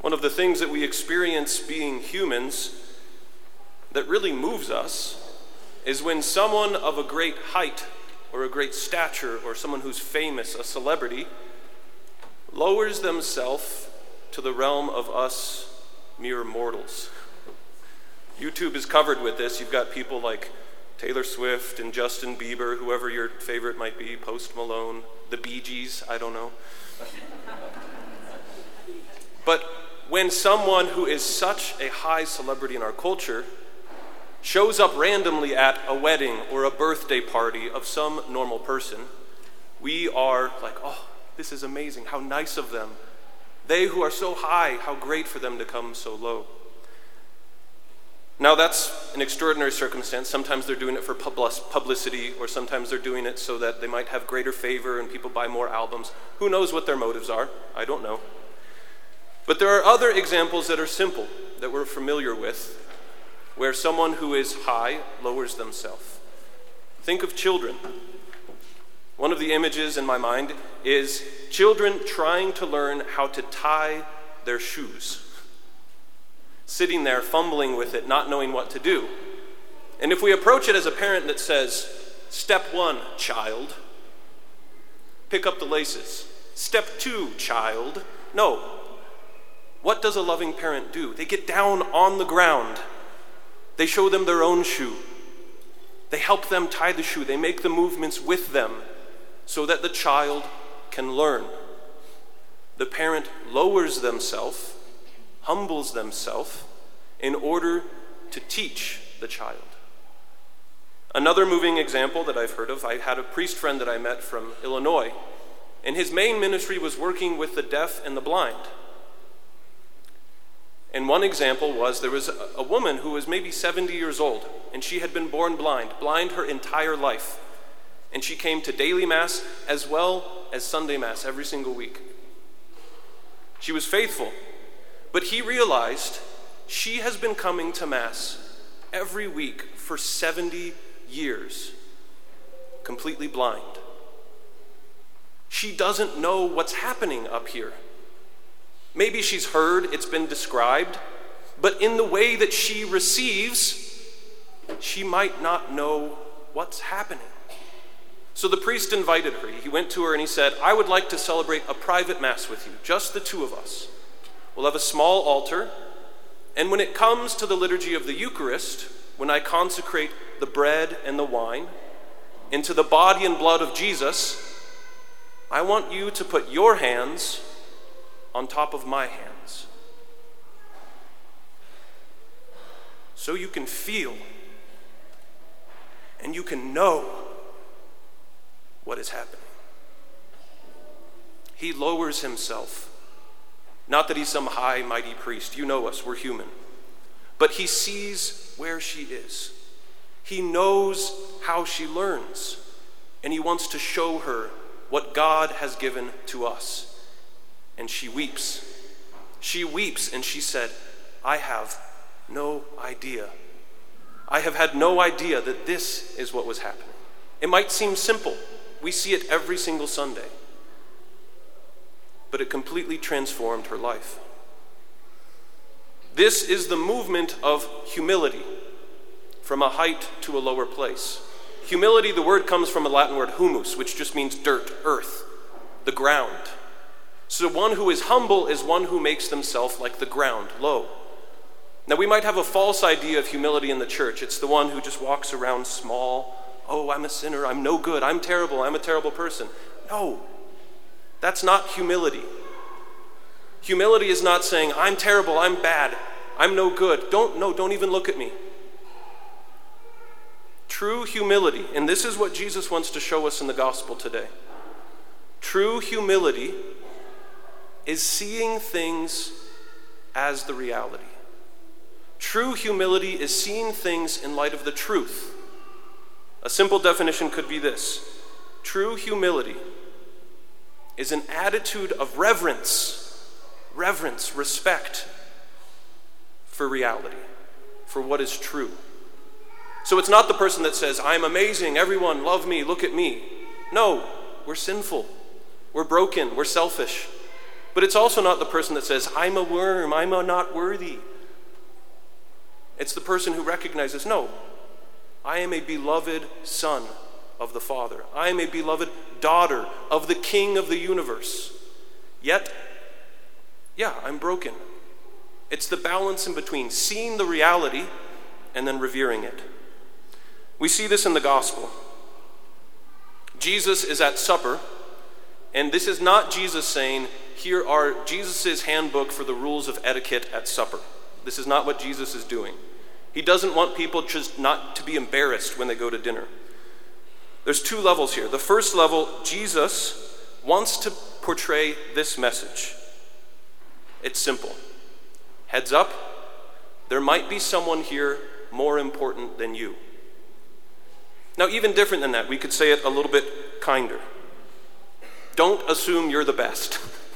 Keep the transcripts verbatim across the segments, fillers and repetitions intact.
One of the things that we experience being humans that really moves us is when someone of a great height or a great stature or someone who's famous, a celebrity, lowers themselves to the realm of us mere mortals. YouTube is covered with this. You've got people like Taylor Swift and Justin Bieber, whoever your favorite might be, Post Malone, the Bee Gees, I don't know. But when someone who is such a high celebrity in our culture shows up randomly at a wedding or a birthday party of some normal person, we are like, oh, this is amazing, how nice of them. They who are so high, how great for them to come so low. Now that's an extraordinary circumstance. Sometimes they're doing it for publicity, or sometimes they're doing it so that they might have greater favor and people buy more albums. Who knows what their motives are? I don't know. But there are other examples that are simple, that we're familiar with, where someone who is high lowers themselves. Think of children. One of the images in my mind is children trying to learn how to tie their shoes, sitting there fumbling with it, not knowing what to do. And if we approach it as a parent that says, step one, child, pick up the laces. Step two, child, no. What does a loving parent do? They get down on the ground. They show them their own shoe. They help them tie the shoe. They make the movements with them so that the child can learn. The parent lowers themselves, humbles themselves in order to teach the child. Another moving example that I've heard of, I had a priest friend that I met from Illinois, and his main ministry was working with the deaf and the blind. And one example was there was a, a woman who was maybe seventy years old, and she had been born blind, blind her entire life. And she came to daily Mass as well as Sunday Mass every single week. She was faithful, but he realized she has been coming to Mass every week for seventy years, completely blind. She doesn't know what's happening up here. Maybe she's heard, it's been described, but in the way that she receives, she might not know what's happening. So the priest invited her. He went to her and he said, I would like to celebrate a private Mass with you, just the two of us. We'll have a small altar, and when it comes to the liturgy of the Eucharist, when I consecrate the bread and the wine into the body and blood of Jesus, I want you to put your hands on top of my hands, so you can feel and you can know what is happening. He lowers himself. Not that he's some high, mighty priest. You know us, we're human. But he sees where she is. He knows how she learns, and he wants to show her what God has given to us. And she weeps. She weeps and she said, I have no idea. I have had no idea that this is what was happening. It might seem simple. We see it every single Sunday. But it completely transformed her life. This is the movement of humility, from a height to a lower place. Humility, the word comes from a Latin word humus, which just means dirt, earth, the ground. So one who is humble is one who makes themselves like the ground, low. Now we might have a false idea of humility in the church. It's the one who just walks around small. Oh, I'm a sinner, I'm no good, I'm terrible, I'm a terrible person. No, that's not humility. Humility is not saying, I'm terrible, I'm bad, I'm no good. Don't, no, don't even look at me. True humility, and this is what Jesus wants to show us in the gospel today. True humility is seeing things as the reality. True humility is seeing things in light of the truth. A simple definition could be this: true humility is an attitude of reverence, reverence, respect for reality, for what is true. So it's not the person that says, I'm amazing, everyone love me, look at me. No, we're sinful, we're broken, we're selfish. But it's also not the person that says, I'm a worm, I'm a not worthy. It's the person who recognizes, no, I am a beloved son of the Father. I am a beloved daughter of the King of the universe. Yet, yeah, I'm broken. It's the balance in between seeing the reality and then revering it. We see this in the gospel. Jesus is at supper, and this is not Jesus saying, here are Jesus' handbook for the rules of etiquette at supper. This is not what Jesus is doing. He doesn't want people just not to be embarrassed when they go to dinner. There's two levels here. The first level, Jesus wants to portray this message. It's simple. Heads up, there might be someone here more important than you. Now, even different than that, we could say it a little bit kinder. Don't assume you're the best.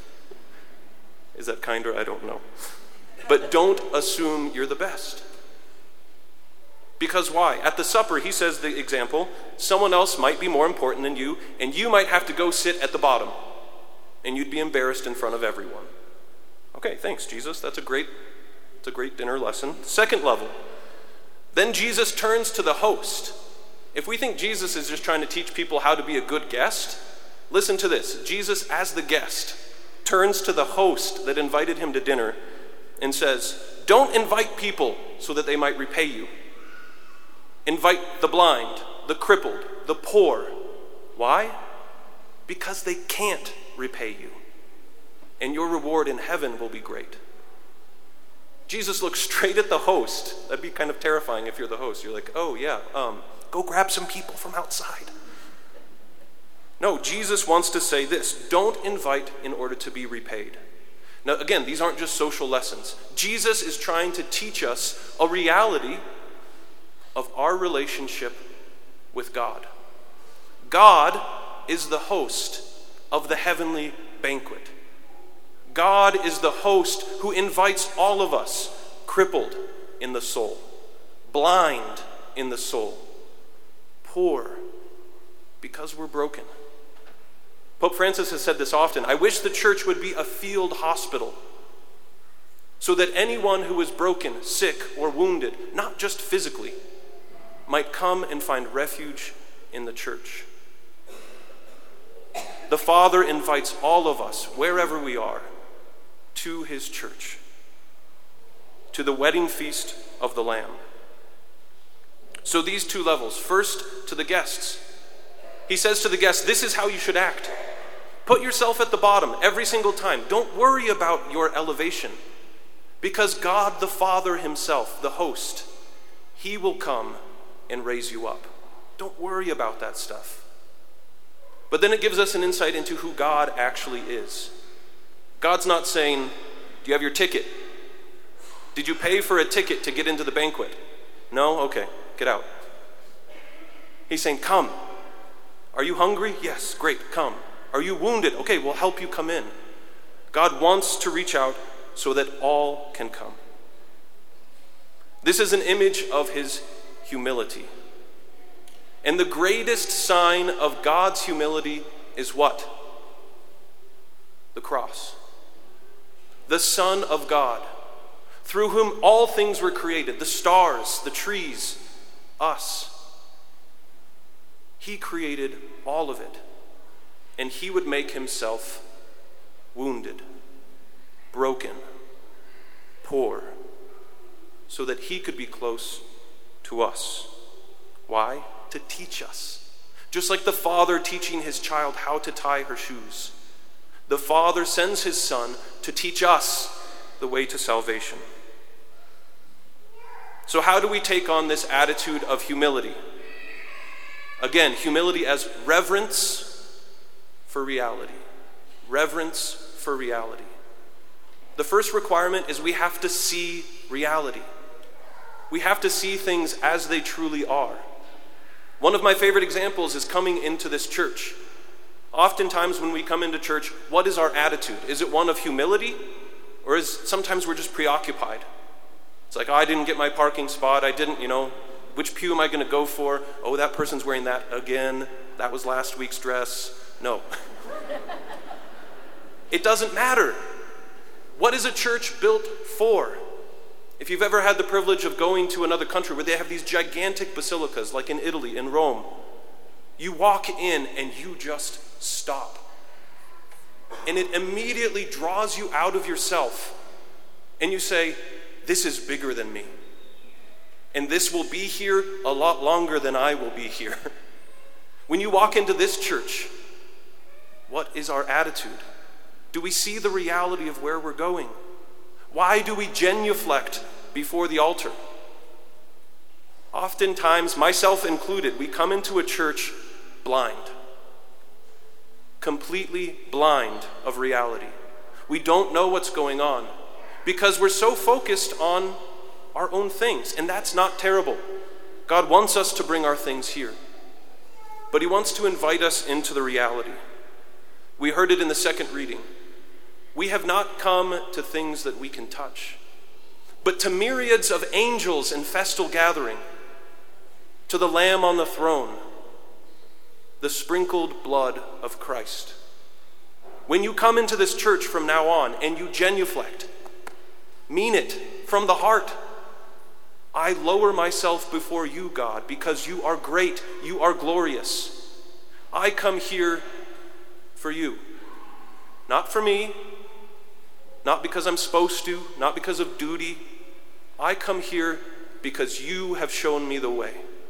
Is that kinder? I don't know. But don't assume you're the best. Because why? At the supper, he says the example, someone else might be more important than you, and you might have to go sit at the bottom, and you'd be embarrassed in front of everyone. Okay, thanks, Jesus. That's a great, it's a great dinner lesson. Second level. Then Jesus turns to the host. If we think Jesus is just trying to teach people how to be a good guest, listen to this. Jesus, as the guest, turns to the host that invited him to dinner and says, don't invite people so that they might repay you. Invite the blind, the crippled, the poor. Why? Because they can't repay you. And your reward in heaven will be great. Jesus looks straight at the host. That'd be kind of terrifying if you're the host. You're like, oh yeah, um, go grab some people from outside. No, Jesus wants to say this: don't invite in order to be repaid. Now again, these aren't just social lessons. Jesus is trying to teach us a reality of our relationship with God. God is the host of the heavenly banquet. God is the host who invites all of us, crippled in the soul, blind in the soul, poor because we're broken. Pope Francis has said this often. I wish the church would be a field hospital so that anyone who is broken, sick, or wounded, not just physically, might come and find refuge in the church. The Father invites all of us, wherever we are, to his church, to the wedding feast of the Lamb. So these two levels. First, to the guests. He says to the guests, this is how you should act. Put yourself at the bottom every single time. Don't worry about your elevation, because God the Father himself, the host, he will come and raise you up. Don't worry about that stuff. But then it gives us an insight into who God actually is. God's not saying, do you have your ticket? Did you pay for a ticket to get into the banquet? No? Okay, get out. He's saying, come. Are you hungry? Yes, great, come. Are you wounded? Okay, we'll help you come in. God wants to reach out so that all can come. This is an image of his humility. And the greatest sign of God's humility is what? The cross. The Son of God, through whom all things were created, the stars, the trees, us. He created all of it. And he would make himself wounded, broken, poor, so that he could be close to us. Why? To teach us. Just like the father teaching his child how to tie her shoes, the Father sends his Son to teach us the way to salvation. So how do we take on this attitude of humility? Again, humility as reverence for reality. Reverence for reality. The first requirement is we have to see reality. We have to see things as they truly are. One of my favorite examples is coming into this church. Oftentimes when we come into church, what is our attitude? Is it one of humility? Or is sometimes we're just preoccupied? It's like, oh, I didn't get my parking spot. I didn't, you know, which pew am I going to go for? Oh, that person's wearing that again. That was last week's dress. No. It doesn't matter. What is a church built for? If you've ever had the privilege of going to another country where they have these gigantic basilicas, like in Italy, in Rome, you walk in and you just stop. And it immediately draws you out of yourself. And you say, this is bigger than me. And this will be here a lot longer than I will be here. When you walk into this church, what is our attitude? Do we see the reality of where we're going? Why do we genuflect before the altar? Oftentimes, myself included, we come into a church blind. Completely blind of reality. We don't know what's going on because we're so focused on our own things, and that's not terrible. God wants us to bring our things here, but he wants to invite us into the reality. We heard it in the second reading. We have not come to things that we can touch, but to myriads of angels in festal gathering, to the Lamb on the throne, the sprinkled blood of Christ. When you come into this church from now on and you genuflect, mean it from the heart. I lower myself before you, God, because you are great, you are glorious. I come here for you, not for me, not because I'm supposed to, not because of duty. I come here because you have shown me the way.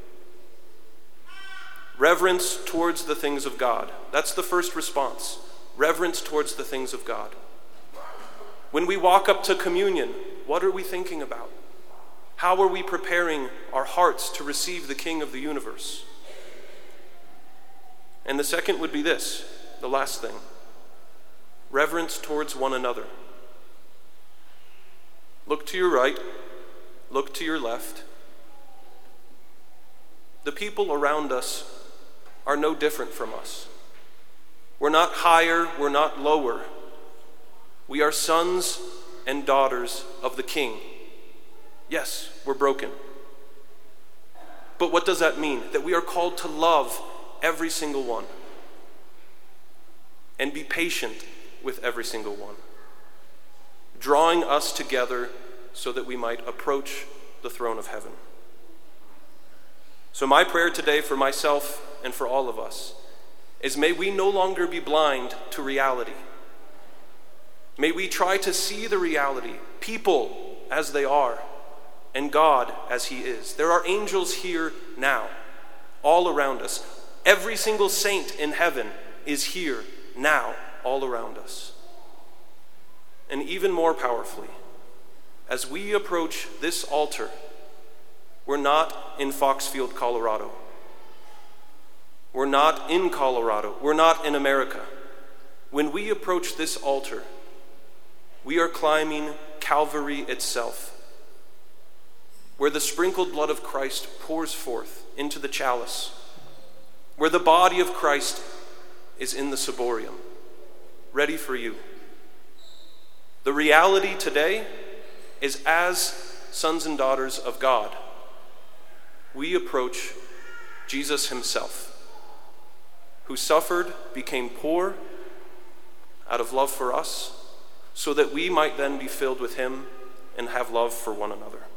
Reverence towards the things of God. That's the first response. Reverence towards the things of God. When we walk up to communion, what are we thinking about? How are we preparing our hearts to receive the King of the universe? And the second would be this, the last thing. Reverence towards one another. Look to your right, look to your left. The people around us are no different from us. We're not higher, we're not lower. We are sons and daughters of the King. Yes, we're broken. But what does that mean? That we are called to love every single one and be patient with every single one, drawing us together so that we might approach the throne of heaven. So my prayer today for myself and for all of us is, may we no longer be blind to reality. May we try to see the reality, people as they are, and God as he is. There are angels here now, all around us. Every single saint in heaven is here now, all around us. And even more powerfully, as we approach this altar, we're not in Foxfield, Colorado. We're not in Colorado. We're not in America. When we approach this altar, we are climbing Calvary itself, where the sprinkled blood of Christ pours forth into the chalice, where the body of Christ is in the ciborium, ready for you. The reality today is, as sons and daughters of God, we approach Jesus himself, who suffered, became poor out of love for us, so that we might then be filled with him and have love for one another.